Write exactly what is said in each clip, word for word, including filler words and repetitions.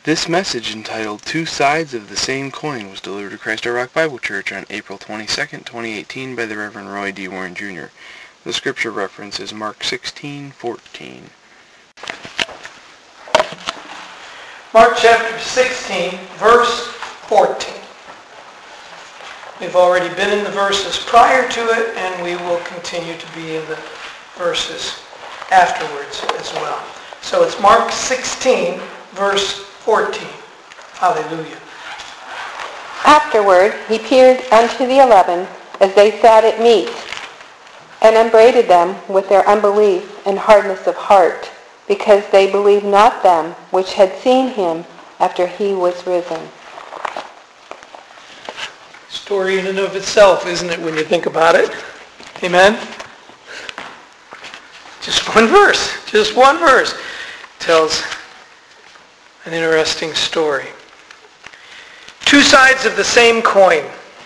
This message, entitled Two Sides of the Same Coin, was delivered to Christ Our Rock Bible Church on April twenty-second, twenty eighteen by the Reverend Roy D. Warren, Junior The scripture reference is Mark sixteen fourteen. Mark chapter sixteen, verse fourteen. We've already been in the verses prior to it, and we will continue to be in the verses afterwards as well. So it's Mark sixteen, verse fourteen. Hallelujah. Afterward he appeared unto the eleven as they sat at meat, and upbraided them with their unbelief and hardness of heart, because they believed not them which had seen him after he was risen. Story in and of itself, isn't it, when you think about it? Amen? Just one verse, just one verse tells an interesting story. Two sides of the same coin.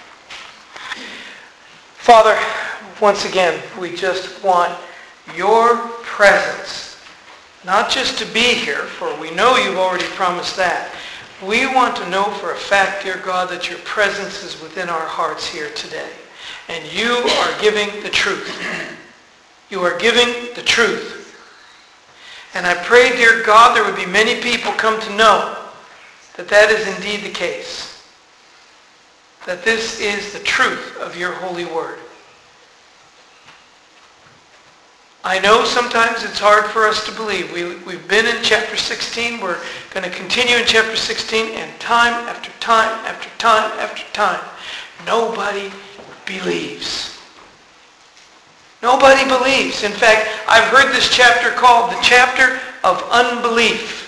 Father, once again, we just want your presence, not just to be here, for we know you've already promised that. We want to know for a fact, dear God, that your presence is within our hearts here today. And you are giving the truth. You are giving the truth. And I pray, dear God, there would be many people come to know that that is indeed the case. That this is the truth of your holy word. I know sometimes it's hard for us to believe. We, we've been in chapter sixteen. We're going to continue in chapter sixteen. And time after time after time after time, nobody believes. Nobody believes. In fact, I've heard this chapter called the chapter of unbelief.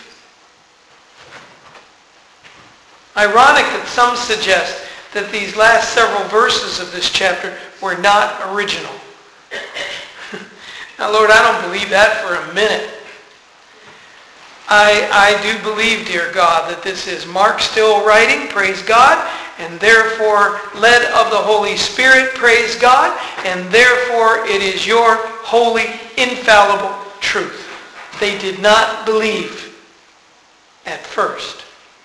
Ironic that some suggest that these last several verses of this chapter were not original. Now, Lord, I don't believe that for a minute. I, I do believe, dear God, that this is Mark still writing, praise God, and therefore led of the Holy Spirit, praise God, and therefore it is your holy, infallible truth. They did not believe at first.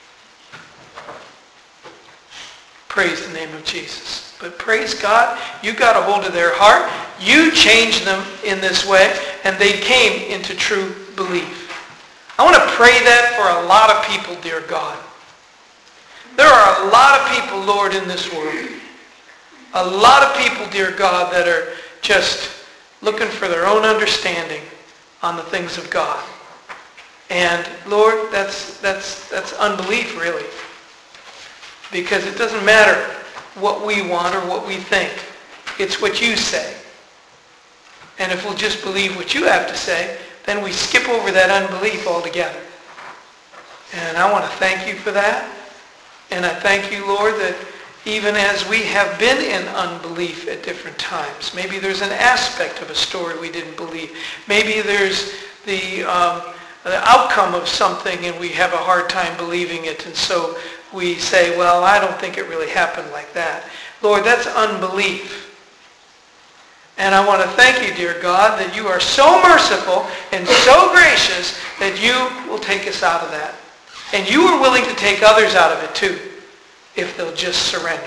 Praise the name of Jesus. But praise God, you got a hold of their heart. You changed them in this way, and they came into true belief. I want to pray that for a lot of people, dear God. There are a lot of people, Lord, in this world. A lot of people, dear God, that are just looking for their own understanding on the things of God. And Lord, that's that's that's unbelief, really. Because it doesn't matter what we want or what we think. It's what you say. And if we'll just believe what you have to say, then we skip over that unbelief altogether. And I want to thank you for that. And I thank you, Lord, that even as we have been in unbelief at different times, maybe there's an aspect of a story we didn't believe. Maybe there's the, um, the outcome of something and we have a hard time believing it. And so we say, well, I don't think it really happened like that. Lord, that's unbelief. And I want to thank you, dear God, that you are so merciful and so gracious that you will take us out of that. And you are willing to take others out of it too, if they'll just surrender.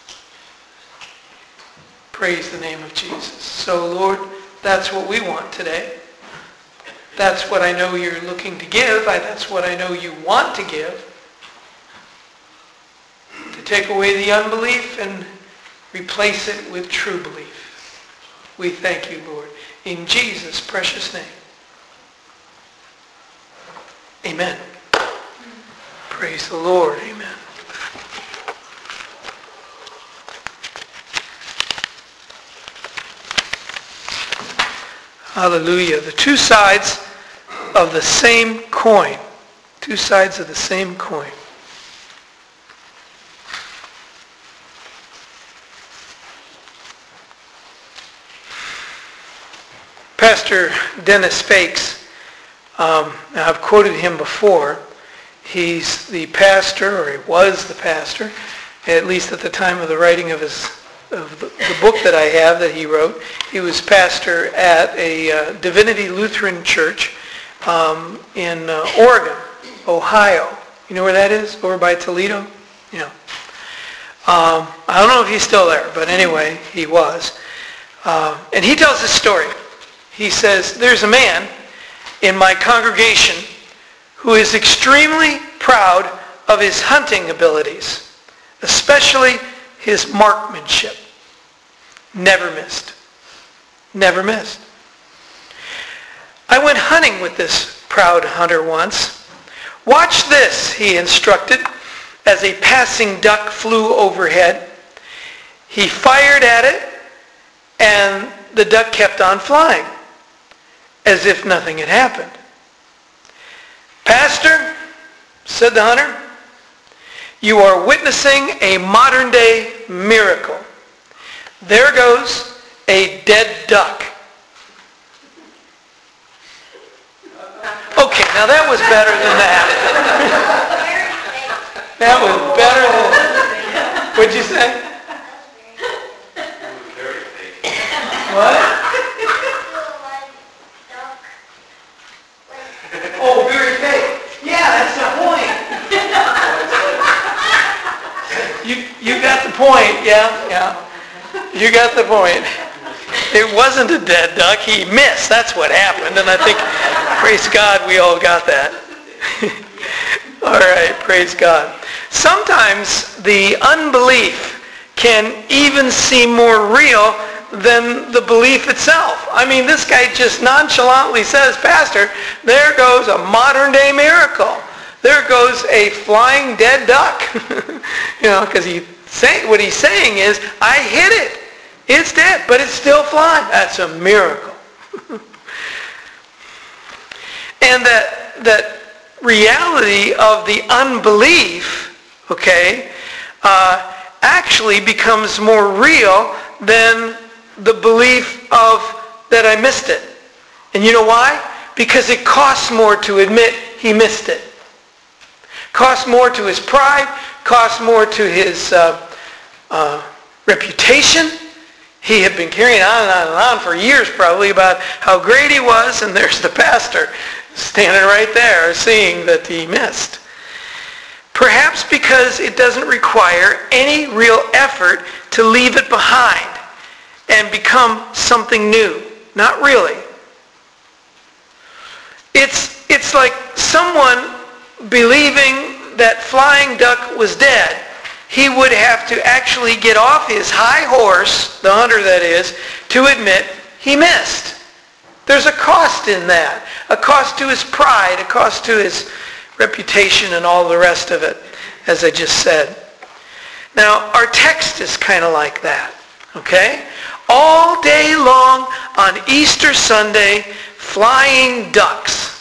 Praise the name of Jesus. So, Lord, that's what we want today. That's what I know you're looking to give. I, that's what I know you want to give. To take away the unbelief and replace it with true belief. We thank you, Lord. In Jesus' precious name. Amen. Praise the Lord. Amen. Hallelujah. The two sides of the same coin. Two sides of the same coin. Pastor Dennis Fakes, um, I've quoted him before. He's the pastor, or he was the pastor, at least at the time of the writing of his of the, the book that I have that he wrote. He was pastor at a uh, Divinity Lutheran Church um, in uh, Oregon, Ohio. You know where that is? Over by Toledo? You know. Um, I don't know if he's still there, but anyway, he was. Uh, and he tells this story. He says, there's a man in my congregation who is extremely proud of his hunting abilities, especially his marksmanship. Never missed. Never missed. I went hunting with this proud hunter once. Watch this, he instructed, as a passing duck flew overhead. He fired at it, and the duck kept on flying, as if nothing had happened. Pastor, said the hunter, you are witnessing a modern-day miracle. There goes a dead duck. Okay, now that was better than that. That was better than... What'd you say? What? Oh, very fake. Yeah, that's the point. You you got the point. Yeah, yeah. You got the point. It wasn't a dead duck. He missed. That's what happened. And I think, praise God, we all got that. All right, praise God. Sometimes the unbelief can even seem more real than the belief itself. I mean, this guy just nonchalantly says, Pastor, there goes a modern day miracle. There goes a flying dead duck. You know, because he say, what he's saying is, I hit it. It's dead, but it's still flying. That's a miracle. And that that reality of the unbelief, okay, uh, actually becomes more real than the belief of that I missed it. And you know why? Because it costs more to admit he missed it. Costs more to his pride, costs more to his uh, uh, reputation. He had been carrying on and on and on for years probably about how great he was, and there's the pastor standing right there seeing that he missed. Perhaps because it doesn't require any real effort to leave it behind and become something new. Not really. It's, it's like someone believing that flying duck was dead. He would have to actually get off his high horse, the hunter that is, to admit he missed. There's a cost in that. A cost to his pride, a cost to his reputation and all the rest of it, as I just said. Now, our text is kind of like that, okay? All day long on Easter Sunday, flying ducks.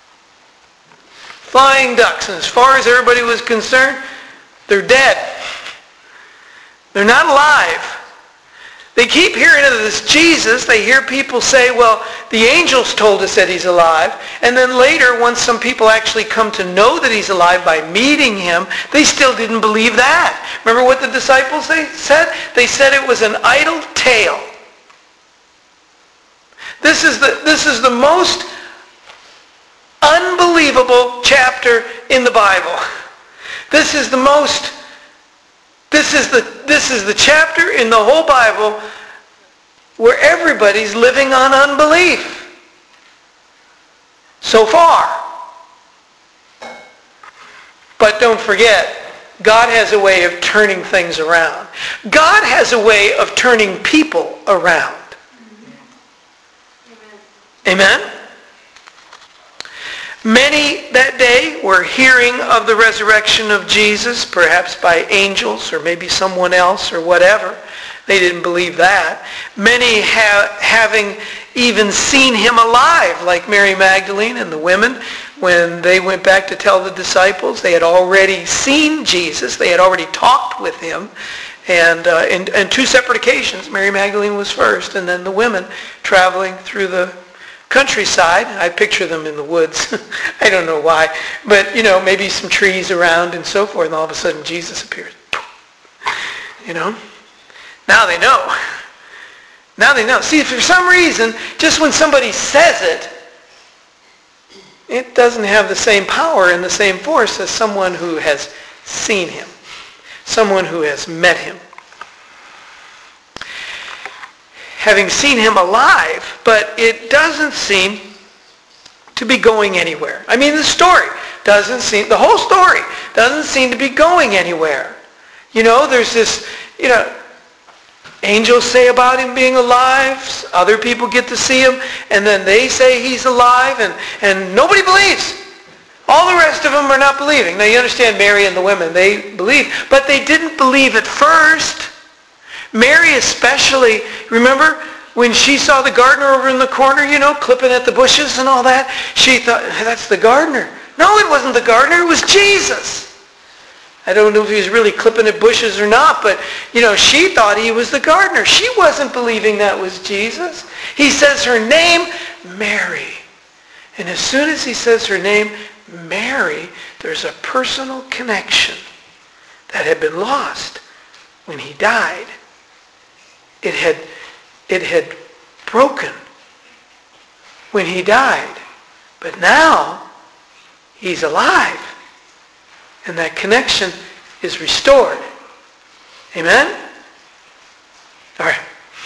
Flying ducks. And as far as everybody was concerned, they're dead. They're not alive. They keep hearing of this Jesus. They hear people say, well, the angels told us that he's alive. And then later, once some people actually come to know that he's alive by meeting him, they still didn't believe that. Remember what the disciples they said? They said it was an idle tale. This is the, this is the most unbelievable chapter in the Bible. This is the most, this is the, this is the chapter in the whole Bible where everybody's living on unbelief. So far. But don't forget, God has a way of turning things around. God has a way of turning people around. Amen? Amen? Many that day were hearing of the resurrection of Jesus, perhaps by angels or maybe someone else or whatever. They didn't believe that. Many ha- having even seen him alive, like Mary Magdalene and the women. When they went back to tell the disciples, they had already seen Jesus. They had already talked with him. And uh, in, in two separate occasions, Mary Magdalene was first, and then the women traveling through the countryside. I picture them in the woods. I don't know why. But, you know, maybe some trees around and so forth, and all of a sudden Jesus appears. You know? Now they know. Now they know. See, for some reason, just when somebody says it, it doesn't have the same power and the same force as someone who has seen him, someone who has met him. Having seen him alive, but it doesn't seem to be going anywhere. I mean, the story doesn't seem, the whole story doesn't seem to be going anywhere. You know, there's this, you know, angels say about him being alive, other people get to see him, and then they say he's alive, and, and nobody believes. All the rest of them are not believing. Now you understand Mary and the women, they believe, but they didn't believe at first. Mary especially, remember when she saw the gardener over in the corner, you know, clipping at the bushes and all that? She thought, that's the gardener. No, it wasn't the gardener, it was Jesus. I don't know if he was really clipping at bushes or not, but, you know, she thought he was the gardener. She wasn't believing that was Jesus. He says her name, Mary. And as soon as he says her name, Mary, there's a personal connection that had been lost when he died. It had, it had broken when he died. But now, he's alive. And that connection is restored. Amen? All right.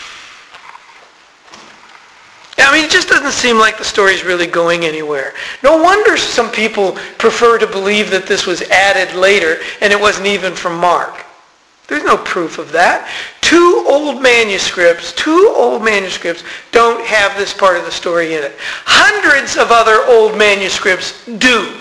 Yeah, I mean, it just doesn't seem like the story's really going anywhere. No wonder some people prefer to believe that this was added later and it wasn't even from Mark. There's no proof of that. Two old manuscripts, two old manuscripts don't have this part of the story in it. Hundreds of other old manuscripts do.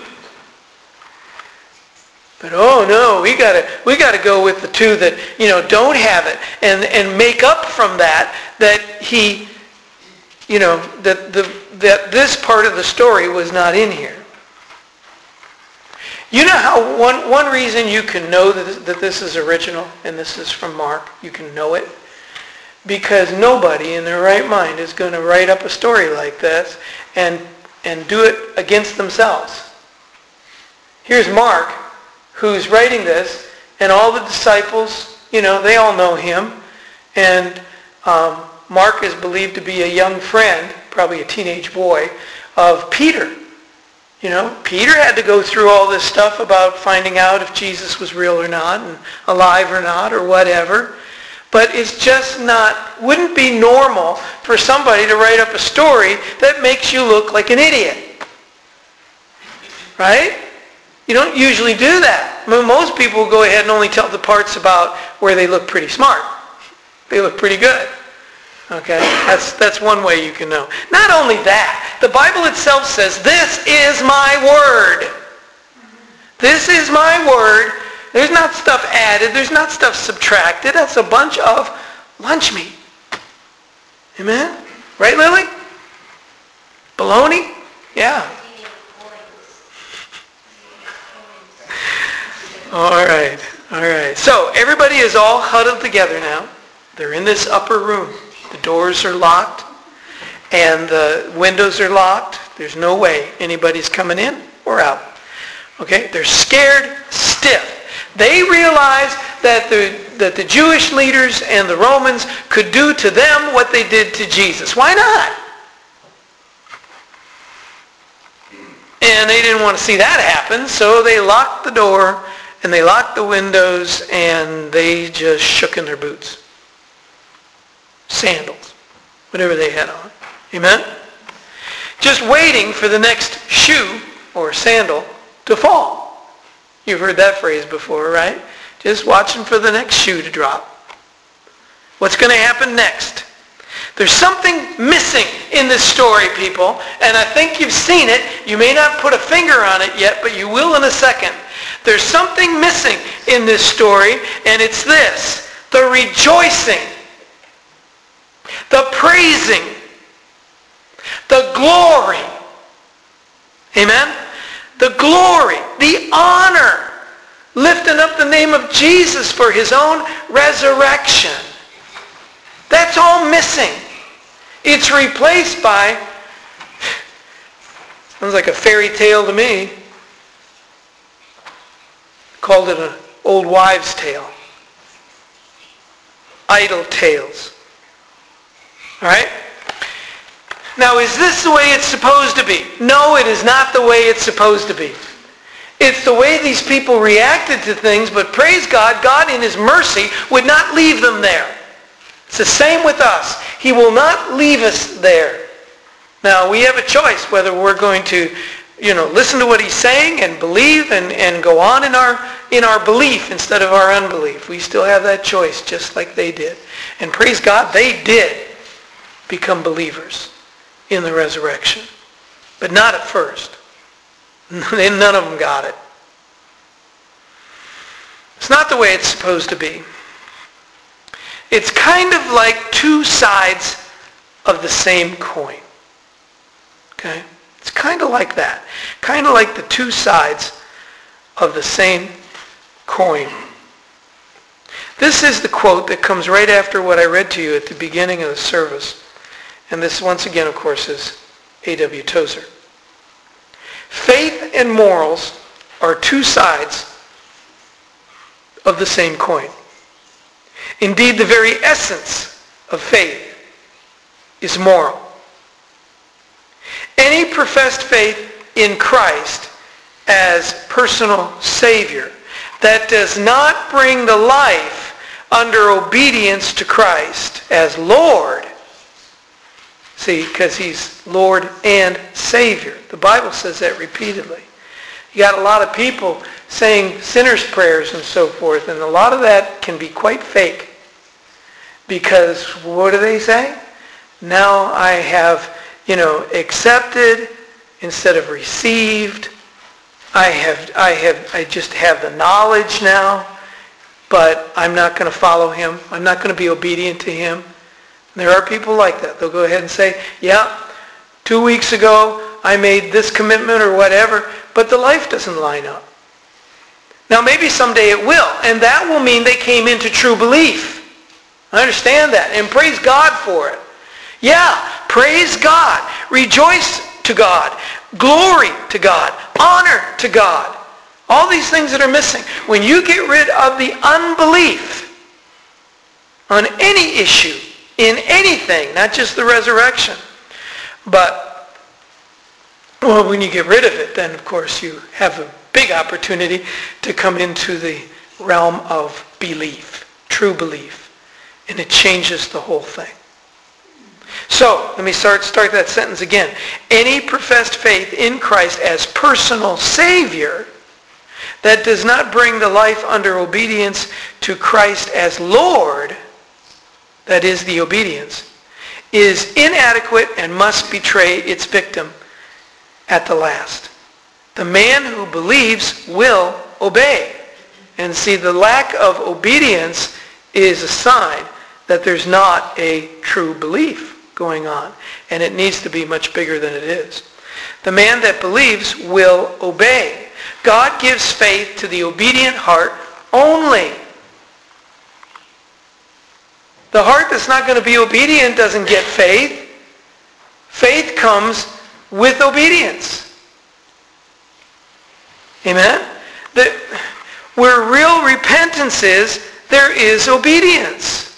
But oh no, we gotta we gotta go with the two that, you know, don't have it and, and make up from that that he, you know, that the that this part of the story was not in here. You know how one, one reason you can know that this, that this is original and this is from Mark, you can know it? Because nobody in their right mind is going to write up a story like this and, and do it against themselves. Here's Mark, who's writing this, and all the disciples, you know, they all know him. And um, Mark is believed to be a young friend, probably a teenage boy, of Peter. You know, Peter had to go through all this stuff about finding out if Jesus was real or not, and alive or not, or whatever. But it's just not, wouldn't be normal for somebody to write up a story that makes you look like an idiot. Right? You don't usually do that. I mean, most people go ahead and only tell the parts about where they look pretty smart. They look pretty good. Okay? That's, that's one way you can know. Not only that, the Bible itself says, this is my word. This is my word. There's not stuff added. There's not stuff subtracted. That's a bunch of lunch meat. Amen? Right, Lily? Bologna? Yeah. All right. All right. So everybody is all huddled together now. They're in this upper room. The doors are locked and the windows are locked. There's no way anybody's coming in or out. Okay? They're scared stiff. They realize that the, that the Jewish leaders and the Romans could do to them what they did to Jesus. Why not? And they didn't want to see that happen, so they locked the door and they locked the windows and they just shook in their boots. Sandals, whatever they had on. Amen? Just waiting for the next shoe or sandal to fall. You've heard that phrase before, right? Just watching for the next shoe to drop. What's going to happen next? There's something missing in this story, people, and I think you've seen it. You may not put a finger on it yet, but you will in a second. There's something missing in this story, and it's this: the rejoicing, the praising, the glory. Amen? The glory, the honor, lifting up the name of Jesus for his own resurrection. That's all missing. It's replaced by, sounds like a fairy tale to me. Called it an old wives' tale. Idle tales. All right? Now, is this the way it's supposed to be? No, it is not the way it's supposed to be. It's the way these people reacted to things, but praise God, God in his mercy would not leave them there. It's the same with us. He will not leave us there. Now, we have a choice whether we're going to, you know, listen to what he's saying and believe and, and go on in our, in our belief instead of our unbelief. We still have that choice, just like they did. And praise God, they did become believers in the resurrection. But not at first. None of them got it. It's not the way it's supposed to be. It's kind of like two sides of the same coin. Okay? It's kind of like that. Kind of like the two sides of the same coin. This is the quote that comes right after what I read to you at the beginning of the service. And this, once again, of course, is A W Tozer. Faith and morals are two sides of the same coin. Indeed, the very essence of faith is moral. Any professed faith in Christ as personal Savior that does not bring the life under obedience to Christ as Lord, see, because he's Lord and Savior. The Bible says that repeatedly. You got a lot of people saying sinner's prayers and so forth, and a lot of that can be quite fake. Because what do they say? Now I have, you know, accepted instead of received. I have, I have, I just have the knowledge now, but I'm not going to follow him. I'm not going to be obedient to him. There are people like that. They'll go ahead and say, yeah, two weeks ago I made this commitment or whatever, but the life doesn't line up. Now maybe someday it will, and that will mean they came into true belief. I understand that, and praise God for it. Yeah, praise God. Rejoice to God. Glory to God. Honor to God. All these things that are missing. When you get rid of the unbelief on any issue, in anything, not just the resurrection. But, well, when you get rid of it, then of course you have a big opportunity to come into the realm of belief, true belief. And it changes the whole thing. So, let me start, start that sentence again. Any professed faith in Christ as personal Savior that does not bring the life under obedience to Christ as Lord, that is the obedience, is inadequate and must betray its victim at the last. The man who believes will obey. And see, the lack of obedience is a sign that there's not a true belief going on. And it needs to be much bigger than it is. The man that believes will obey. God gives faith to the obedient heart only. The heart that's not going to be obedient doesn't get faith. Faith comes with obedience. Amen? The, where real repentance is, there is obedience.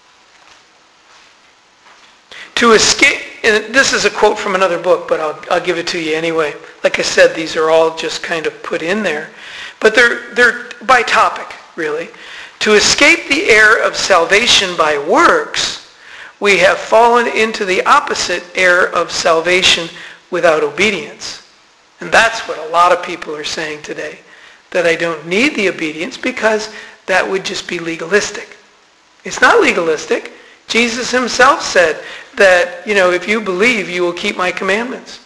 To escape, and this is a quote from another book, but I'll, I'll give it to you anyway. Like I said, these are all just kind of put in there. But they're, they're by topic, really. To escape the error of salvation by works, we have fallen into the opposite error of salvation without obedience. And that's what a lot of people are saying today, that I don't need the obedience because that would just be legalistic. It's not legalistic. Jesus himself said that, you know, if you believe, you will keep my commandments.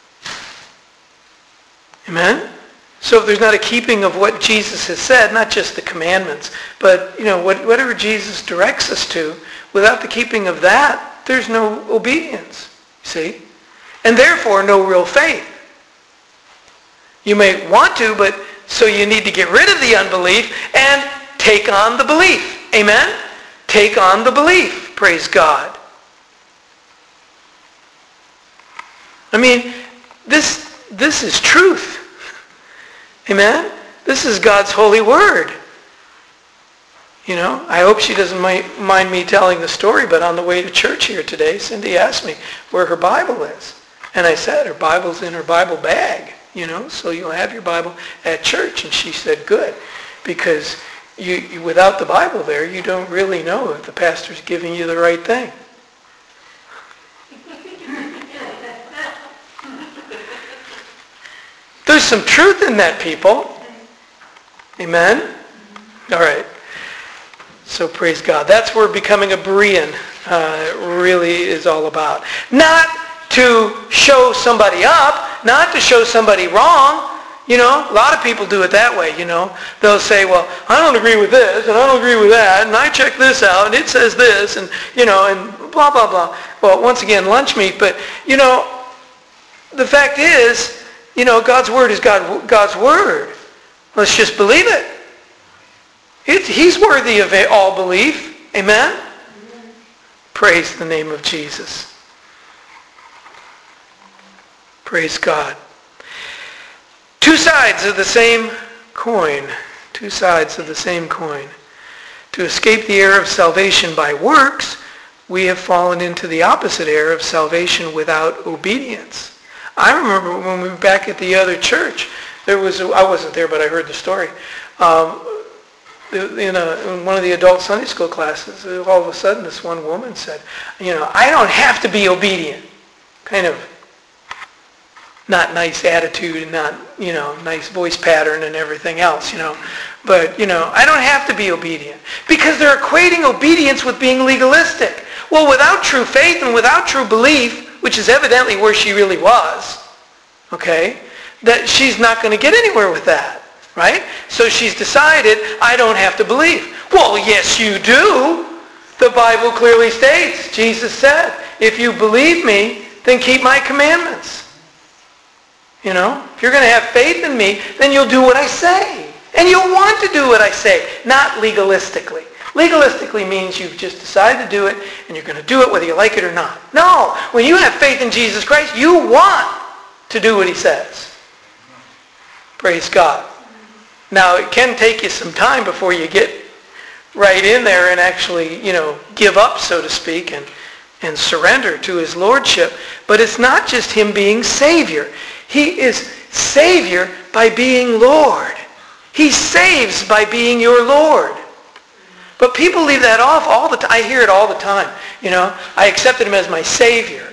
Amen? So if there's not a keeping of what Jesus has said, not just the commandments, but, you know, whatever Jesus directs us to, without the keeping of that, there's no obedience, see? And therefore, no real faith. You may want to, but so you need to get rid of the unbelief and take on the belief. Amen? Take on the belief. Praise God. I mean, this, this is truth. Amen? This is God's holy word. You know, I hope she doesn't mi- mind me telling the story, but on the way to church here today, Cindy asked me where her Bible is. And I said, her Bible's in her Bible bag, you know, so you'll have your Bible at church. And she said, good, because you, you without the Bible there, you don't really know if the pastor's giving you the right thing. There's some truth in that, people. Amen? All right. So praise God. That's where becoming a Berean uh, really is all about. Not to show somebody up, not to show somebody wrong. You know, a lot of people do it that way, you know. They'll say, well, I don't agree with this, and I don't agree with that, and I checked this out, and it says this, and, you know, and blah, blah, blah. Well, once again, lunch meat, but, you know, the fact is, you know, God's Word is God, God's Word. Let's just believe it. It. He's worthy of all belief. Amen? Amen? Praise the name of Jesus. Praise God. Two sides of the same coin. Two sides of the same coin. To escape the error of salvation by works, we have fallen into the opposite error of salvation without obedience. I remember when we were back at the other church, there was, a, I wasn't there, but I heard the story. Um, in, a, in one of the adult Sunday school classes, all of a sudden this one woman said, you know, I don't have to be obedient. Kind of not nice attitude and not, you know, nice voice pattern and everything else, you know. But, you know, I don't have to be obedient. Because they're equating obedience with being legalistic. Well, without true faith and without true belief, which is evidently where she really was, okay, that she's not going to get anywhere with that, right? So she's decided, I don't have to believe. Well, yes, you do. The Bible clearly states, Jesus said, if you believe me, then keep my commandments. You know, if you're going to have faith in me, then you'll do what I say. And you'll want to do what I say, not legalistically. Legalistically means you've just decided to do it, and you're going to do it whether you like it or not. No, when you have faith in Jesus Christ, you want to do what he says. Praise God. Now, it can take you some time before you get right in there and actually, you know, give up, so to speak, and, and surrender to his lordship. But it's not just him being Savior. He is Savior by being Lord. He saves by being your Lord. But people leave that off all the time. I hear it all the time. You know, I accepted him as my Savior.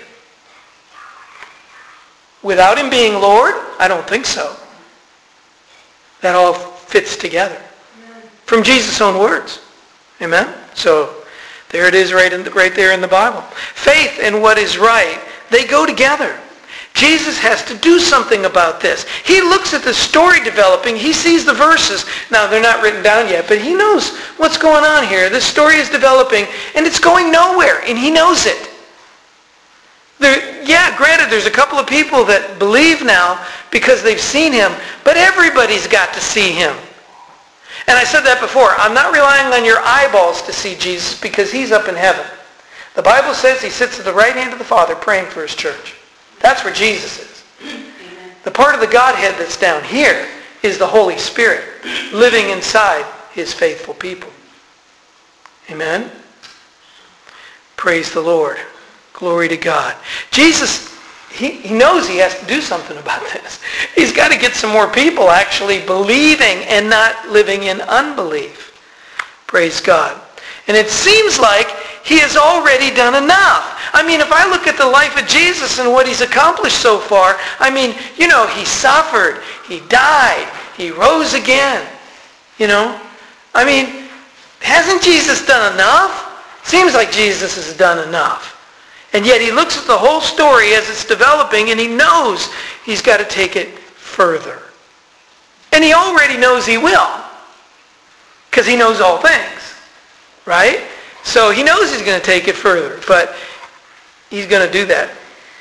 Without him being Lord? I don't think so. That all fits together. Amen. From Jesus' own words. Amen? So, there it is right, in the, right there in the Bible. Faith and what is right, they go together. Jesus has to do something about this. He looks at the story developing. He sees the verses. Now, they're not written down yet, but he knows what's going on here. This story is developing, and it's going nowhere, and he knows it. There, yeah, granted, there's a couple of people that believe now because they've seen him, but everybody's got to see him. And I said that before. I'm not relying on your eyeballs to see Jesus because he's up in heaven. The Bible says he sits at the right hand of the Father praying for his church. That's where Jesus is. Amen. The part of the Godhead that's down here is the Holy Spirit living inside his faithful people. Amen? Praise the Lord. Glory to God. Jesus, he, he knows he has to do something about this. He's got to get some more people actually believing and not living in unbelief. Praise God. And it seems like he has already done enough. I mean, if I look at the life of Jesus and what he's accomplished so far, I mean, you know, he suffered, he died, he rose again. You know? I mean, hasn't Jesus done enough? Seems like Jesus has done enough. And yet he looks at the whole story as it's developing and he knows he's got to take it further. And he already knows he will. Because he knows all things. Right? So he knows he's going to take it further, but he's going to do that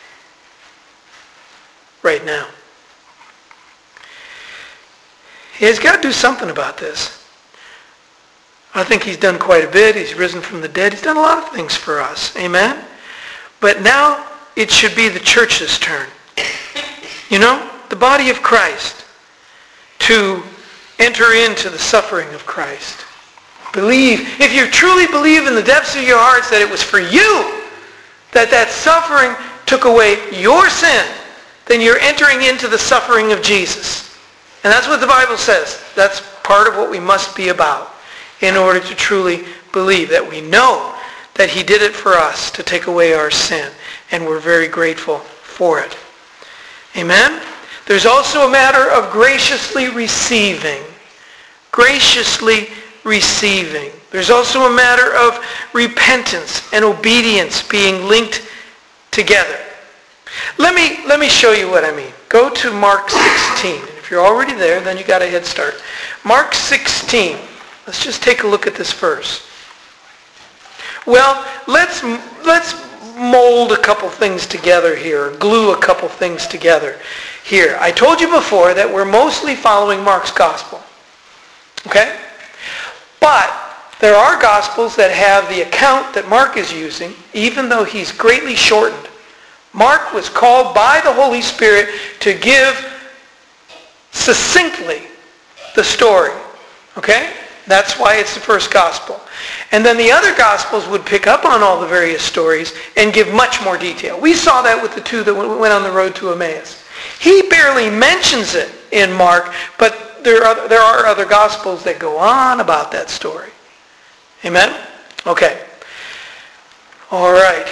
right now. He's got to do something about this. I think he's done quite a bit. He's risen from the dead. He's done a lot of things for us. Amen? But now it should be the church's turn. You know, the body of Christ to enter into the suffering of Christ. Believe. If you truly believe in the depths of your hearts that it was for you, that that suffering took away your sin, then you're entering into the suffering of Jesus. And that's what the Bible says. That's part of what we must be about in order to truly believe, that we know that he did it for us to take away our sin, and we're very grateful for it. Amen? There's also a matter of graciously receiving. Graciously receiving. There's also a matter of repentance and obedience being linked together. Let me, let me show you what I mean. Go to Mark sixteen. And if you're already there, then you got a head start. Mark sixteen. Let's just take a look at this verse. Well, let's, let's mold a couple things together here, glue a couple things together here. I told you before that we're mostly following Mark's gospel. Okay? But there are gospels that have the account that Mark is using, even though he's greatly shortened. Mark was called by the Holy Spirit to give succinctly the story. Okay? That's why it's the first gospel. And then the other gospels would pick up on all the various stories and give much more detail. We saw that with the two that went on the road to Emmaus. He barely mentions it in Mark, but there are, there are other gospels that go on about that story. Amen? Okay. All right.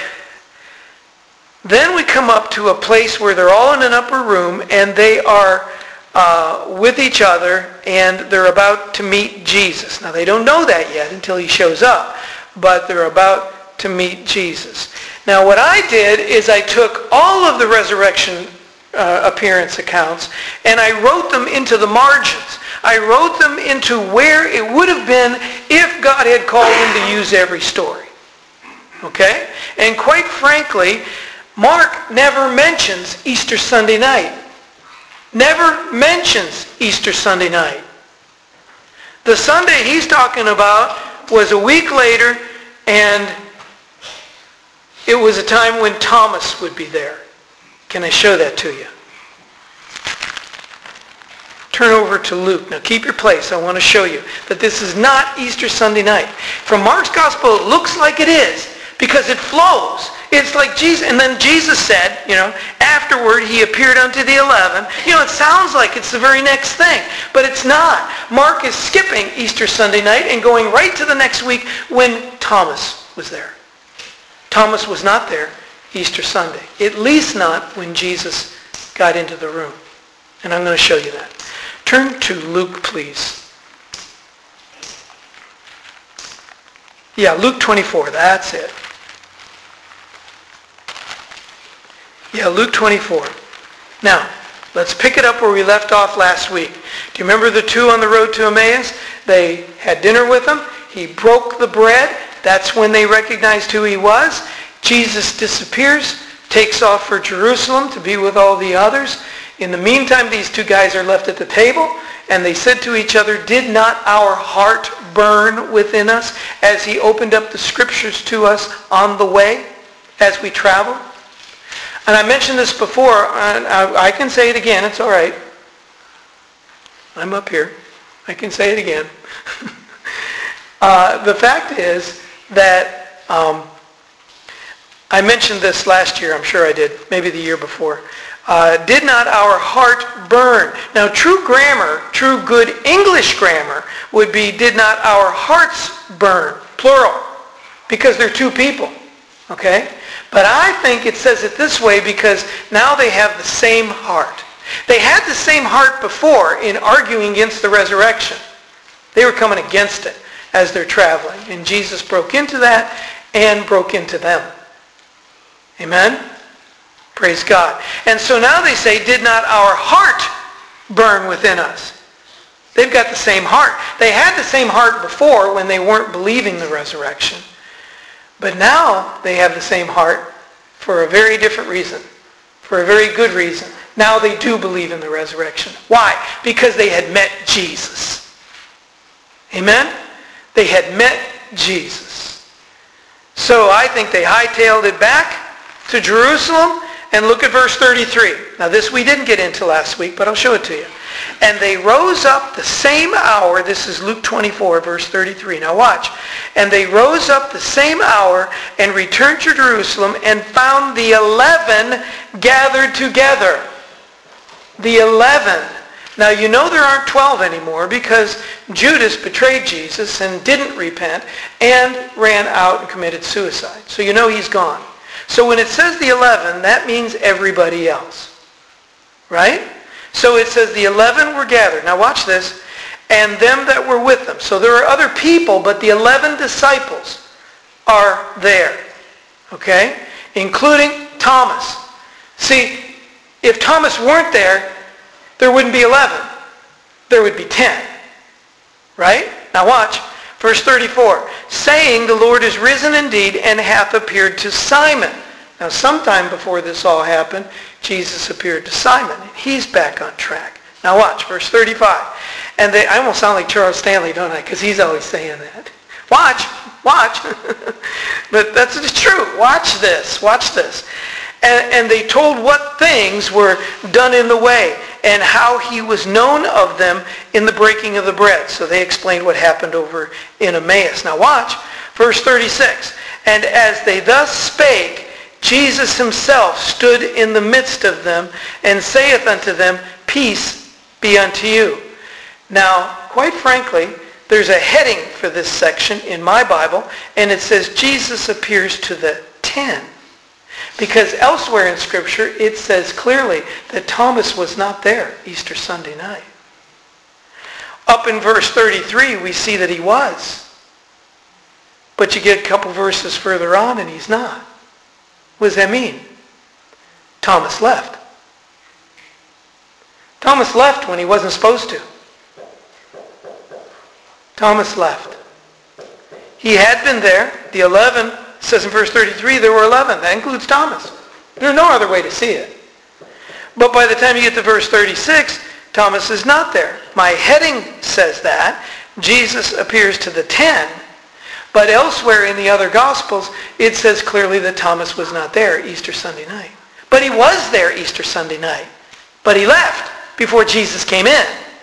Then we come up to a place where they're all in an upper room and they are uh, with each other and they're about to meet Jesus. Now they don't know that yet until he shows up, but they're about to meet Jesus. Now what I did is I took all of the resurrection uh, appearance accounts and I wrote them into the margins. I wrote them into where it would have been if God had called him to use every story. Okay? And quite frankly, Mark never mentions Easter Sunday night. Never mentions Easter Sunday night. The Sunday he's talking about was a week later, and it was a time when Thomas would be there. Can I show that to you? Turn over to Luke. Now keep your place. I want to show you that this is not Easter Sunday night. From Mark's gospel, it looks like it is because it flows. It's like Jesus, and then Jesus said, you know, afterward he appeared unto the eleven. You know, it sounds like it's the very next thing, but it's not. Mark is skipping Easter Sunday night and going right to the next week when Thomas was there. Thomas was not there Easter Sunday, at least not when Jesus got into the room. And I'm going to show you that. Turn to Luke, please. Yeah, Luke twenty-four, that's it. Yeah, Luke twenty-four. Now, let's pick it up where we left off last week. Do you remember the two on the road to Emmaus? They had dinner with him. He broke the bread. That's when they recognized who he was. Jesus disappears, takes off for Jerusalem to be with all the others. In the meantime, these two guys are left at the table, and they said to each other, "Did not our heart burn within us as he opened up the scriptures to us on the way as we traveled?" And I mentioned this before, and I can say it again, it's all right. I'm up here. I can say it again. uh, the fact is that um, I mentioned this last year, I'm sure I did, maybe the year before. Uh, did not our heart burn? Now true grammar, true good English grammar would be, did not our hearts burn? Plural. Because they're two people. Okay? But I think it says it this way because now they have the same heart. They had the same heart before in arguing against the resurrection. They were coming against it as they're traveling. And Jesus broke into that and broke into them. Amen? Praise God. And so now they say, did not our heart burn within us? They've got the same heart. They had the same heart before when they weren't believing the resurrection. But now they have the same heart for a very different reason. For a very good reason. Now they do believe in the resurrection. Why? Because they had met Jesus. Amen? They had met Jesus. So I think they hightailed it back to Jerusalem. And look at verse thirty-three. Now this we didn't get into last week, but I'll show it to you. And they rose up the same hour. This is Luke twenty-four, verse thirty-three. Now watch. And they rose up the same hour and returned to Jerusalem and found the eleven gathered together. The eleven. Now you know there aren't twelve anymore because Judas betrayed Jesus and didn't repent and ran out and committed suicide. So you know he's gone. So when it says the eleven, that means everybody else. Right? So it says the eleven were gathered. Now watch this. And them that were with them. So there are other people, but the eleven disciples are there. Okay? Including Thomas. See, if Thomas weren't there, there wouldn't be eleven. There would be ten. Right? Now watch. Verse thirty-four. Saying, the Lord is risen indeed and hath appeared to Simon. Now sometime before this all happened, Jesus appeared to Simon. He's back on track. Now watch. Verse thirty-five. And they, I almost sound like Charles Stanley, don't I? Because he's always saying that. Watch. Watch. But that's it's true. Watch this. Watch this. And, and they told what things were done in the way and how he was known of them in the breaking of the bread. So they explained what happened over in Emmaus. Now watch, verse thirty-six. And as they thus spake, Jesus himself stood in the midst of them and saith unto them, Peace be unto you. Now, quite frankly, there's a heading for this section in my Bible, and it says Jesus appears to the ten. Because elsewhere in Scripture, it says clearly that Thomas was not there Easter Sunday night. Up in verse thirty-three, we see that he was. But you get a couple verses further on, and he's not. What does that mean? Thomas left. Thomas left when he wasn't supposed to. Thomas left. He had been there. The eleven, says in verse thirty-three, there were eleven. That includes Thomas. There's no other way to see it. But by the time you get to verse thirty-six, Thomas is not there. My heading says that. Jesus appears to the ten. But elsewhere in the other Gospels, it says clearly that Thomas was not there Easter Sunday night. But he was there Easter Sunday night. But he left before Jesus came in.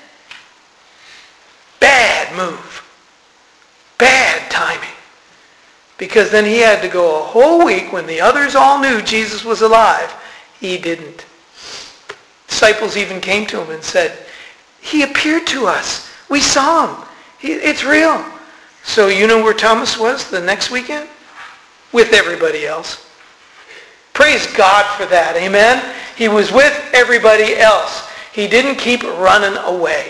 Bad move. Bad timing. Because then he had to go a whole week when the others all knew Jesus was alive. He didn't. Disciples even came to him and said, He appeared to us. We saw him. He, it's real. So you know where Thomas was the next weekend? With everybody else. Praise God for that. Amen? He was with everybody else. He didn't keep running away.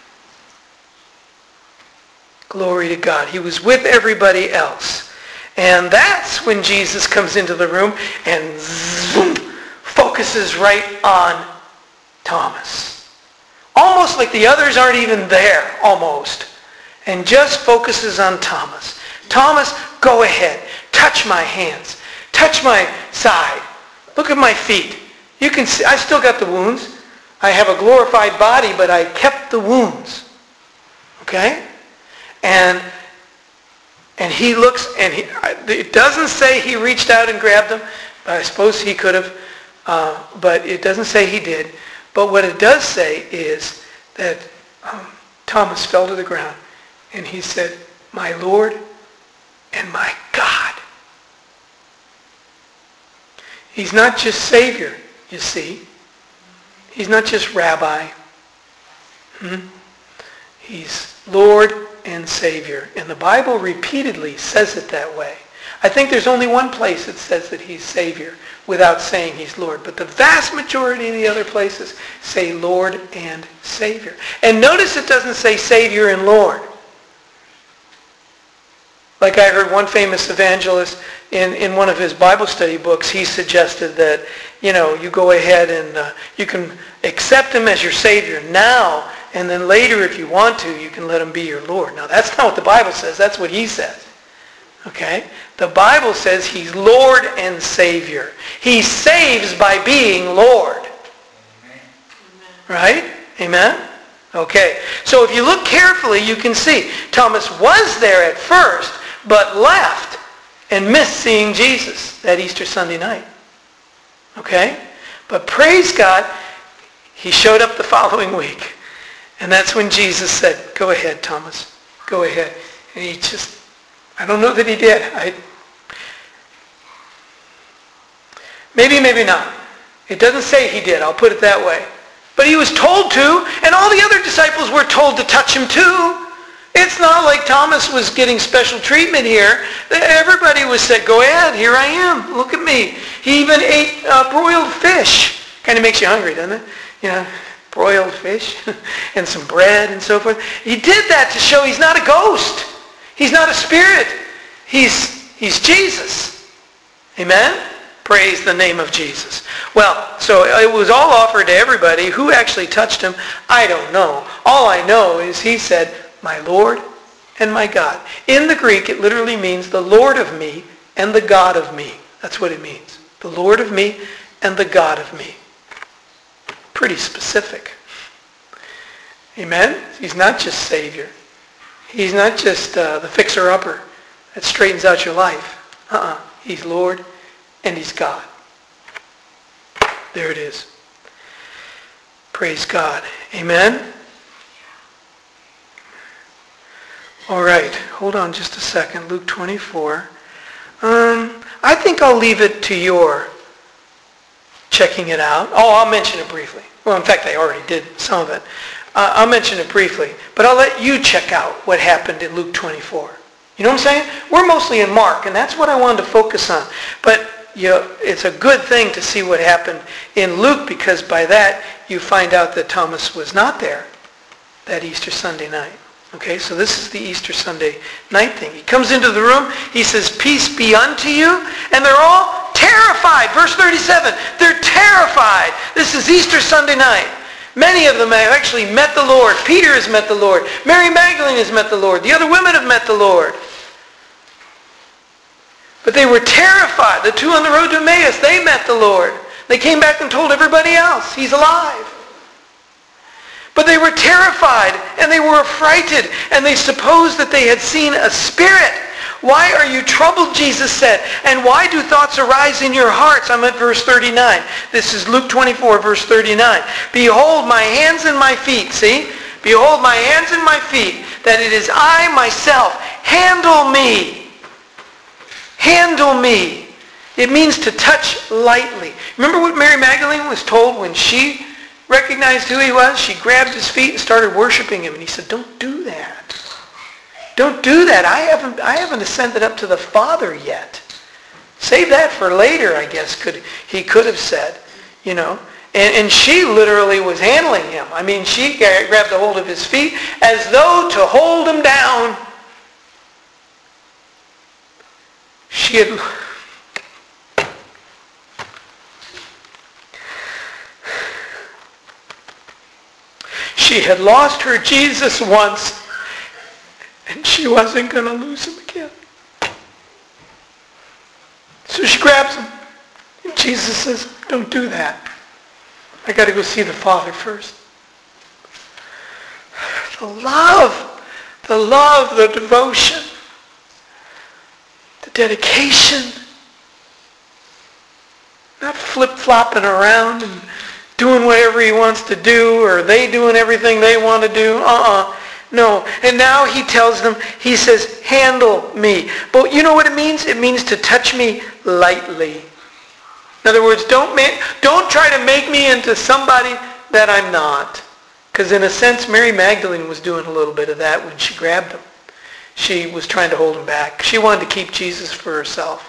Glory to God. He was with everybody else. And that's when Jesus comes into the room and zoom, focuses right on Thomas. Almost like the others aren't even there, almost. And just focuses on Thomas. Thomas, go ahead. Touch my hands. Touch my side. Look at my feet. You can see, I still got the wounds. I have a glorified body, but I kept the wounds. Okay? And and he looks, and he, it doesn't say he reached out and grabbed them. But I suppose he could have. Uh, but it doesn't say he did. But what it does say is that um, Thomas fell to the ground. And he said, my Lord and my God. He's not just Savior, you see. He's not just Rabbi. Hmm? He's Lord and Savior. And the Bible repeatedly says it that way. I think there's only one place that says that he's Savior without saying he's Lord. But the vast majority of the other places say Lord and Savior. And notice it doesn't say Savior and Lord. Like I heard one famous evangelist in, in one of his Bible study books, he suggested that, you know, you go ahead and uh, you can accept him as your Savior now, and then later if you want to, you can let him be your Lord. Now that's not what the Bible says, that's what he says. Okay? The Bible says he's Lord and Savior. He saves by being Lord. Amen. Right? Amen? Okay. So if you look carefully, you can see Thomas was there at first, but left and missed seeing Jesus that Easter Sunday night. Okay? But praise God, he showed up the following week. And that's when Jesus said, go ahead, Thomas. Go ahead. And he just, I don't know that he did. I, maybe, maybe not. It doesn't say he did. I'll put it that way. But he was told to, and all the other disciples were told to touch him too. It's not like Thomas was getting special treatment here. Everybody was said, go ahead, here I am. Look at me. He even ate uh, broiled fish. Kind of makes you hungry, doesn't it? You know, broiled fish and some bread and so forth. He did that to show he's not a ghost. He's not a spirit. He's, he's Jesus. Amen? Praise the name of Jesus. Well, so it was all offered to everybody. Who actually touched him? I don't know. All I know is he said, my Lord and my God. In the Greek, it literally means the Lord of me and the God of me. That's what it means. The Lord of me and the God of me. Pretty specific. Amen? He's not just Savior. He's not just uh, the fixer-upper that straightens out your life. Uh-uh. He's Lord and he's God. There it is. Praise God. Amen? All right. Hold on just a second. Luke twenty-four. Um, I think I'll leave it to your checking it out. Oh, I'll mention it briefly. Well, in fact, I already did some of it. Uh, I'll mention it briefly. But I'll let you check out what happened in Luke twenty-four. You know what I'm saying? We're mostly in Mark, and that's what I wanted to focus on. But you know, it's a good thing to see what happened in Luke, because by that you find out that Thomas was not there that Easter Sunday night. Okay, so this is the Easter Sunday night thing. He comes into the room, he says, peace be unto you, and they're all terrified. Verse thirty-seven, they're terrified. This is Easter Sunday night. Many of them have actually met the Lord. Peter has met the Lord. Mary Magdalene has met the Lord. The other women have met the Lord. But they were terrified. The two on the road to Emmaus, they met the Lord. They came back and told everybody else, he's alive. But they were terrified and they were affrighted and they supposed that they had seen a spirit. Why are you troubled, Jesus said, and why do thoughts arise in your hearts? I'm at verse thirty-nine. This is Luke twenty-four, verse thirty-nine. Behold my hands and my feet, see? Behold my hands and my feet, that it is I myself. Handle me. Handle me. It means to touch lightly. Remember what Mary Magdalene was told when she recognized who he was? She grabbed his feet and started worshiping him. And he said, don't do that. Don't do that. I haven't, I haven't ascended up to the Father yet. Save that for later, I guess, could he could have said. You know. And, and she literally was handling him. I mean, she grabbed a hold of his feet as though to hold him down. She had... She had lost her Jesus once, and she wasn't going to lose him again. So she grabs him, and Jesus says, don't do that. I got to go see the Father first. The love, the love, the devotion, the dedication, not flip-flopping around and doing whatever he wants to do, or they doing everything they want to do. Uh-uh. No. And now he tells them, he says, handle me. But you know what it means? It means to touch me lightly. In other words, don't, make, don't try to make me into somebody that I'm not. Because in a sense, Mary Magdalene was doing a little bit of that when she grabbed him. She was trying to hold him back. She wanted to keep Jesus for herself.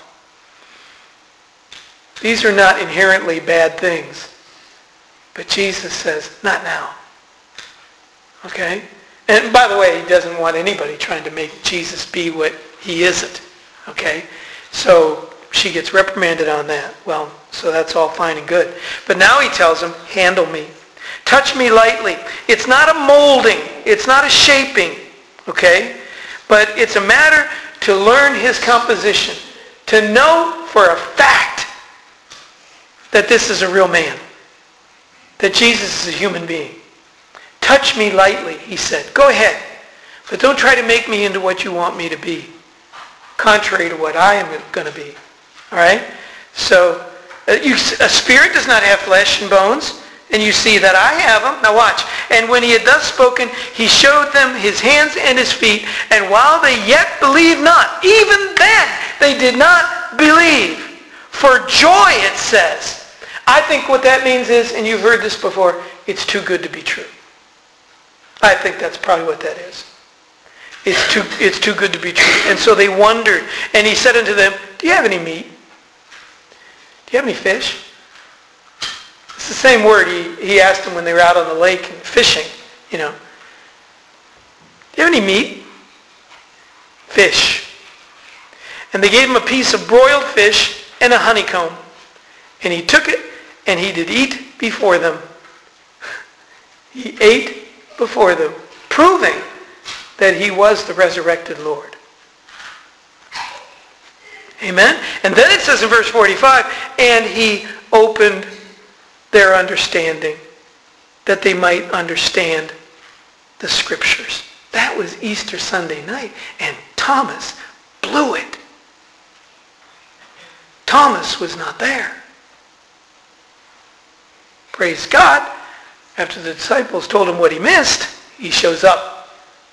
These are not inherently bad things. But Jesus says, not now. Okay? And by the way, he doesn't want anybody trying to make Jesus be what he isn't. Okay? So she gets reprimanded on that. Well, so that's all fine and good. But now he tells him, handle me. Touch me lightly. It's not a molding. It's not a shaping. Okay? But it's a matter to learn his composition. To know for a fact that this is a real man. That Jesus is a human being. Touch me lightly, he said. Go ahead. But don't try to make me into what you want me to be. Contrary to what I am going to be. All right? So, uh, you, a spirit does not have flesh and bones. and you see that I have them. Now watch. And when he had thus spoken, he showed them his hands and his feet. And while they yet believed not, even then they did not believe. For joy, it says. I think what that means is, and you've heard this before, it's too good to be true. I think that's probably what that is. It's too, it's too good to be true. And so they wondered. And he said unto them, do you have any meat? Do you have any fish? It's the same word he, he asked them when they were out on the lake and fishing, you know. Do you have any meat? Fish. And they gave him a piece of broiled fish and a honeycomb. And he took it and he did eat before them. He ate before them, proving that he was the resurrected Lord. Amen? And then it says in verse forty-five, and he opened their understanding, that they might understand the Scriptures. That was Easter Sunday night, and Thomas blew it. Thomas was not there. Praise God. After the disciples told him what he missed, he shows up.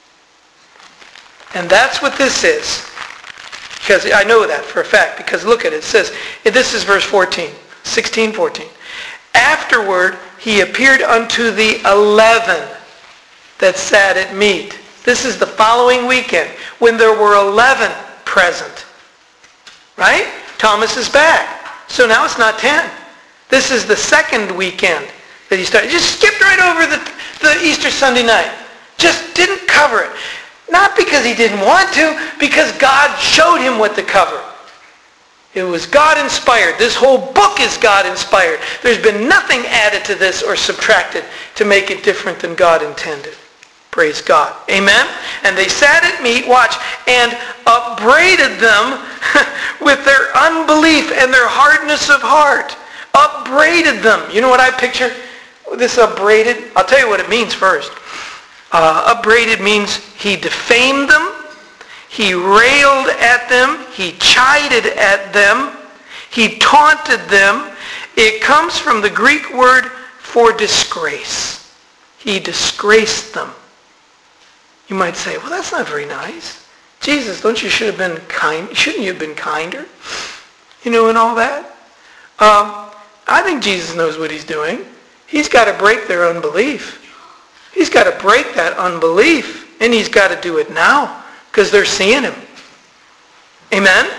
And that's what this is. Because I know that for a fact, because look at it. It says, this is verse fourteen, sixteen, fourteen. Afterward, he appeared unto the eleven that sat at meat. This is the following weekend when there were eleven present. Right? Thomas is back. So now it's not ten. This is the second weekend that he started. He just skipped right over the, the Easter Sunday night. Just didn't cover it. Not because he didn't want to, because God showed him what to cover. It was God-inspired. This whole book is God-inspired. There's been nothing added to this or subtracted to make it different than God intended. Praise God. Amen? And they sat at meat, watch, and upbraided them with their unbelief and their hardness of heart. Upbraided them. You know what I picture? This upbraided, I'll tell you what it means first. Uh, upbraided means he defamed them. He railed at them. He chided at them. He taunted them. It comes from the Greek word for disgrace. He disgraced them. You might say, well, that's not very nice. Jesus, don't you should have been kind? Shouldn't you have been kinder? You know, and all that. Um, I think Jesus knows what he's doing. He's got to break their unbelief. He's got to break that unbelief. And he's got to do it now. Because they're seeing him. Amen?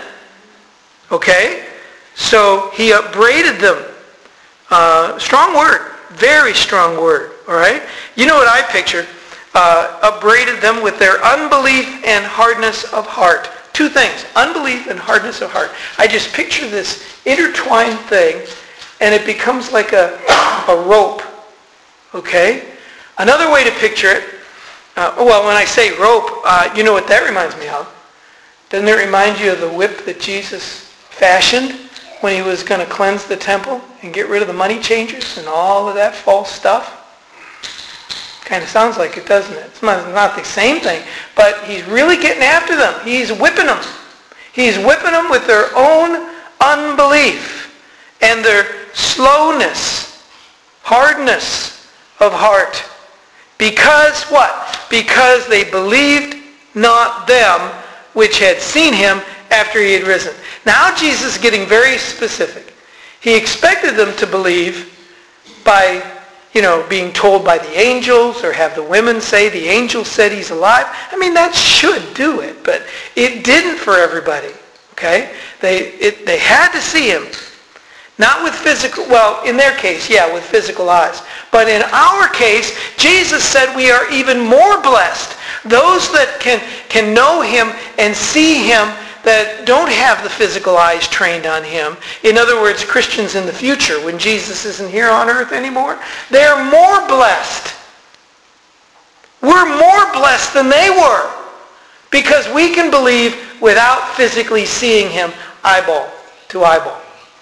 Okay? So he upbraided them. Uh, strong word. Very strong word. All right? You know what I picture? Uh, upbraided them with their unbelief and hardness of heart. Two things. Unbelief and hardness of heart. I just picture this intertwined thing, and it becomes like a, a rope. Okay? Another way to picture it, Uh, well, when I say rope, uh, you know what that reminds me of? Doesn't it remind you of the whip that Jesus fashioned when he was going to cleanse the temple and get rid of the money changers and all of that false stuff? Kind of sounds like it, doesn't it? It's not, not the same thing, but he's really getting after them. He's whipping them. He's whipping them with their own unbelief and their slowness, hardness of heart. Because what? Because they believed not them which had seen him after he had risen. Now Jesus is getting very specific. He expected them to believe by, you know, being told by the angels or have the women say the angel said he's alive. I mean, that should do it, but it didn't for everybody. Okay? They, it, they had to see him. Not with physical, well, in their case, yeah, with physical eyes. But in our case, Jesus said we are even more blessed. Those that can, can know him and see him that don't have the physical eyes trained on him. In other words, Christians in the future, when Jesus isn't here on earth anymore, they're more blessed. We're more blessed than they were because we can believe without physically seeing him eyeball to eyeball.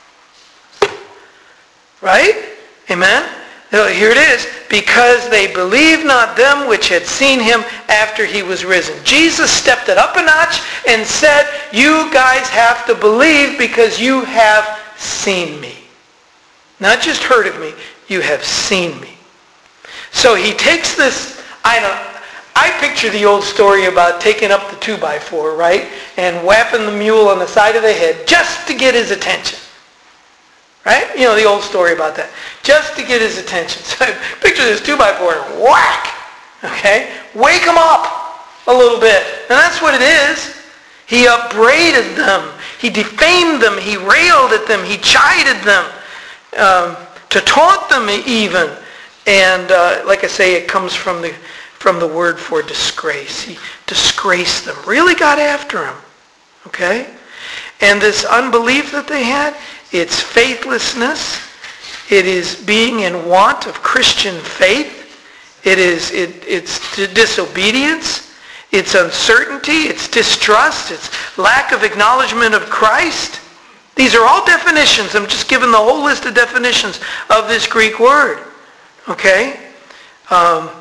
Right? Amen? Here it is. Because they believed not them which had seen him after he was risen. Jesus stepped it up a notch and said, you guys have to believe because you have seen me. Not just heard of me. you have seen me. So he takes this, I don't I picture the old story about taking up the two by four, right? And whapping the mule on the side of the head just to get his attention. Right? You know, the old story about that. Just to get his attention. So picture this two by four and whack! Okay? Wake him up a little bit. And that's what it is. He upbraided them. He defamed them. He railed at them. He chided them. Um, to taunt them even. And uh, like I say, it comes from the from the word for disgrace. He disgraced them. Really got after them. Okay? And this unbelief that they had, it's faithlessness. It is being in want of Christian faith. It is it, it's disobedience. It's uncertainty. It's distrust. It's lack of acknowledgement of Christ. These are all definitions. I'm just giving the whole list of definitions of this Greek word. Okay? Um,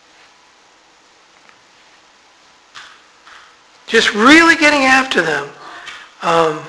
just really getting after them. Um,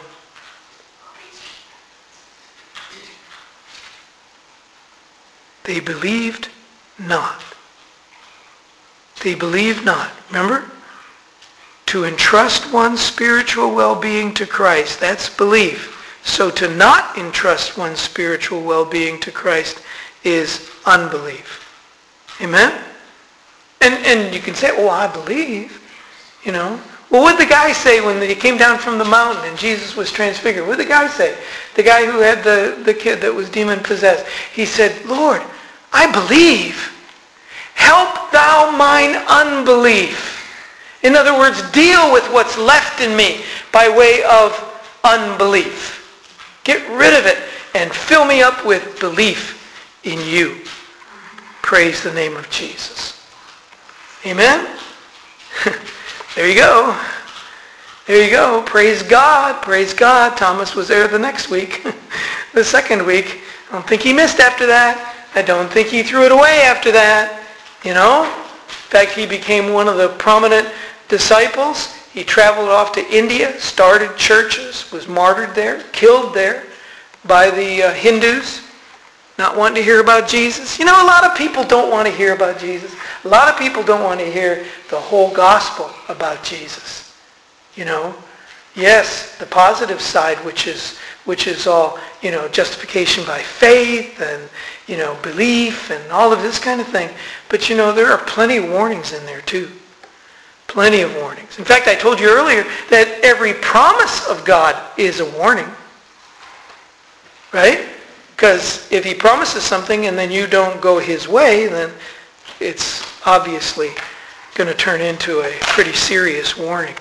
they believed not. They believed not. Remember? To entrust one's spiritual well-being to Christ, that's belief. So to not entrust one's spiritual well-being to Christ is unbelief. Amen? And and you can say, oh, I believe. You know. Well, what did the guy say when he came down from the mountain and Jesus was transfigured? What did the guy say? The guy who had the, the kid that was demon-possessed. He said, Lord, I believe. Help thou mine unbelief. In other words, deal with what's left in me by way of unbelief. Get rid of it and fill me up with belief in you. Praise the name of Jesus. Amen? There you go. There you go. Praise God. Praise God. Thomas was there the next week. The second week. I don't think he missed after that. I don't think he threw it away after that. You know? In fact, he became one of the prominent disciples. He traveled off to India, started churches, was martyred there, killed there by the uh, Hindus, not wanting to hear about Jesus. You know, a lot of people don't want to hear about Jesus. A lot of people don't want to hear the whole gospel about Jesus. You know, yes, the positive side, which is which is all, you know, justification by faith and, you know, belief and all of this kind of thing. But, you know, there are plenty of warnings in there too. Plenty of warnings. In fact, I told you earlier that every promise of God is a warning. Right? Because if he promises something and then you don't go his way, then it's obviously going to turn into a pretty serious warning.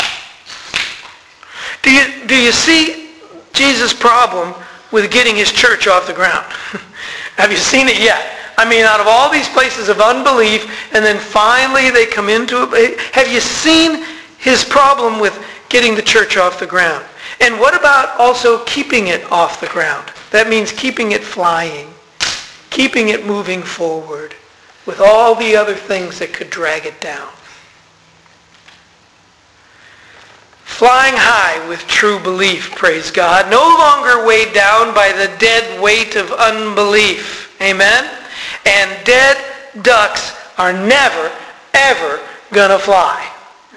Do you, do you see Jesus' problem with getting his church off the ground? Have you seen it yet? I mean, out of all these places of unbelief, and then finally they come into it. Have you seen his problem with getting the church off the ground? And what about also keeping it off the ground? That means keeping it flying, keeping it moving forward with all the other things that could drag it down. Flying high with true belief, praise God. No longer weighed down by the dead weight of unbelief. Amen? And dead ducks are never, ever going to fly.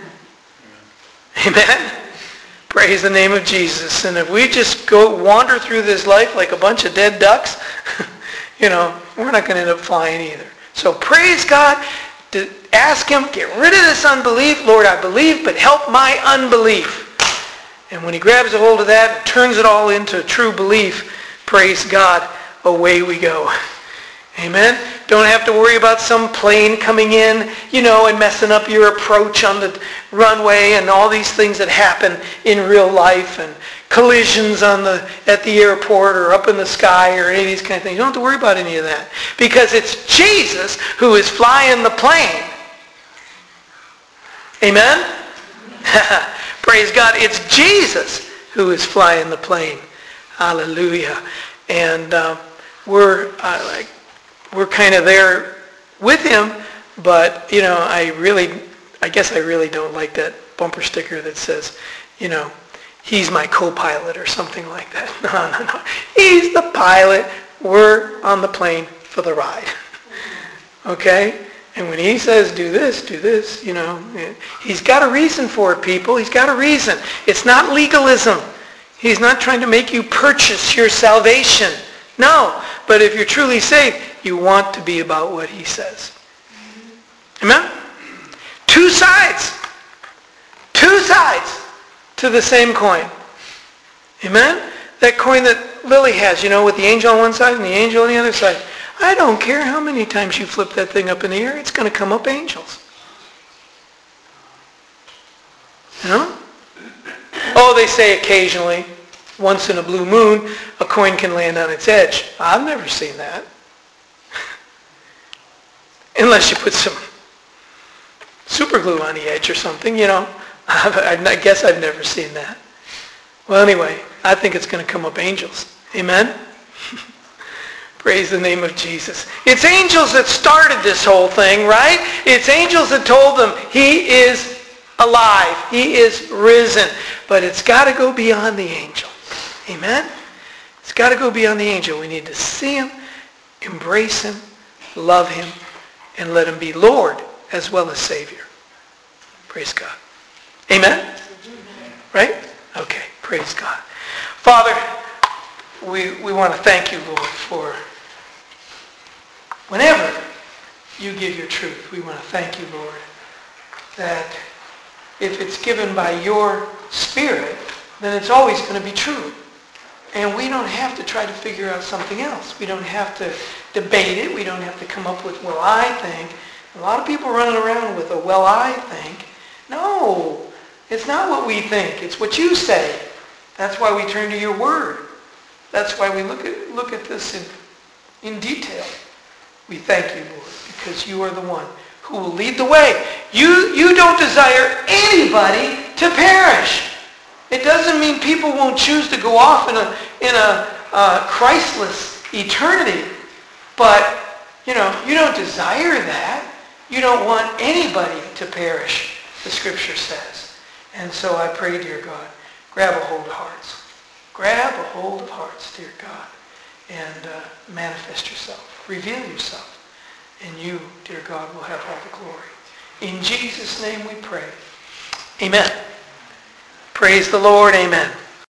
Amen? Praise the name of Jesus. And if we just go wander through this life like a bunch of dead ducks, you know, we're not going to end up flying either. So praise God. To ask him, get rid of this unbelief. Lord, I believe, but help my unbelief. And when he grabs a hold of that and turns it all into true belief, praise God, away we go. Amen? Don't have to worry about some plane coming in, you know, and messing up your approach on the runway and all these things that happen in real life and collisions on the at the airport or up in the sky or any of these kind of things. You don't have to worry about any of that because it's Jesus who is flying the plane. Amen? Praise God. It's Jesus who is flying the plane. Hallelujah. And uh, we're uh, like we're kind of there with him, but you know, I really, I guess I really don't like that bumper sticker that says, you know, he's my co-pilot or something like that. No, no, no. He's the pilot. we're on the plane for the ride. Okay? And when he says, do this, do this, you know, he's got a reason for it, people. He's got a reason. It's not legalism. He's not trying to make you purchase your salvation. No. But if you're truly saved, you want to be about what he says. Amen? Two sides. Two sides to the same coin. Amen? That coin that Lily has, you know, with the angel on one side and the angel on the other side. I don't care how many times you flip that thing up in the air, it's going to come up angels. You know? Oh, they say occasionally, once in a blue moon, a coin can land on its edge. I've never seen that. Unless you put some super glue on the edge or something, you know. I guess I've never seen that. Well, anyway, I think it's going to come up angels. Amen? Praise the name of Jesus. It's angels that started this whole thing, right? It's angels that told them he is alive. He is risen. But it's got to go beyond the angel. Amen? It's got to go beyond the angel. We need to see him, embrace him, love him, and let him be Lord as well as Savior. Praise God. Amen? Right? Okay. Praise God. Father, we, we want to thank you, Lord, for whenever you give your truth, we want to thank you, Lord, that if it's given by your Spirit, then it's always going to be true. And we don't have to try to figure out something else. We don't have to debate it. We don't have to come up with, well, I think. A lot of people running around with a, well, I think. No, it's not what we think. It's what you say. That's why we turn to your word. That's why we look at look at this in, in detail. We thank you, Lord, because you are the one who will lead the way. You, you don't desire anybody to perish. It doesn't mean people won't choose to go off in a, in a uh, Christless eternity. But, you know, you don't desire that. You don't want anybody to perish, the Scripture says. And so I pray, dear God, grab a hold of hearts. Grab a hold of hearts, dear God, and uh, manifest yourself. Reveal yourself. And you, dear God, will have all the glory. In Jesus' name we pray. Amen. Praise the Lord. Amen.